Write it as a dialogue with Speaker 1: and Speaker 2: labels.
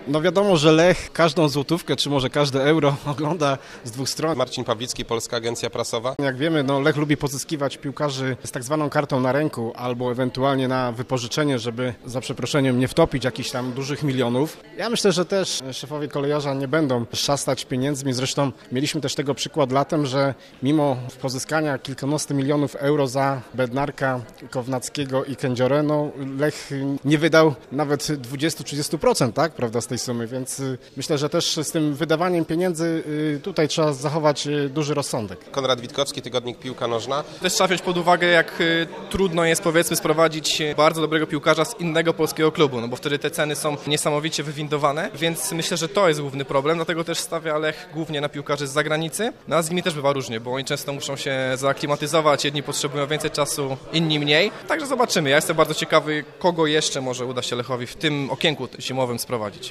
Speaker 1: No wiadomo, że Lech każdą złotówkę, czy może każde euro ogląda z dwóch stron.
Speaker 2: Marcin Pawlicki, Polska Agencja Prasowa.
Speaker 1: Jak wiemy, Lech lubi pozyskiwać piłkarzy z tak zwaną kartą na ręku albo ewentualnie na wypożyczenie, żeby za przeproszeniem nie wtopić jakichś tam dużych milionów. Ja myślę, że też szefowie Kolejarza nie będą szastać pieniędzmi. Zresztą mieliśmy też tego przykład latem, że mimo pozyskania kilkunastu milionów euro za Bednarka, Kownackiego i Kędziorę, Lech nie wydał nawet 20-30%, tak, prawda, z tej sumy, więc myślę, że też z tym wydawaniem pieniędzy tutaj trzeba zachować duży rozsądek.
Speaker 2: Konrad Witkowski, Tygodnik Piłka Nożna.
Speaker 3: Też trzeba wziąć pod uwagę, jak trudno jest, powiedzmy, sprowadzić bardzo dobrego piłkarza z innego polskiego klubu, bo wtedy te ceny są niesamowicie wywindowane, więc myślę, że to jest główny problem, dlatego też stawia Lech głównie na piłkarzy z zagranicy, a z nimi też bywa różnie, bo oni często muszą się zaaklimatyzować, jedni potrzebują więcej czasu, inni mniej, także zobaczymy. Ja jestem bardzo ciekawy, kogo jeszcze może uda się Lechowi w tym okienku zimowym sprowadzić.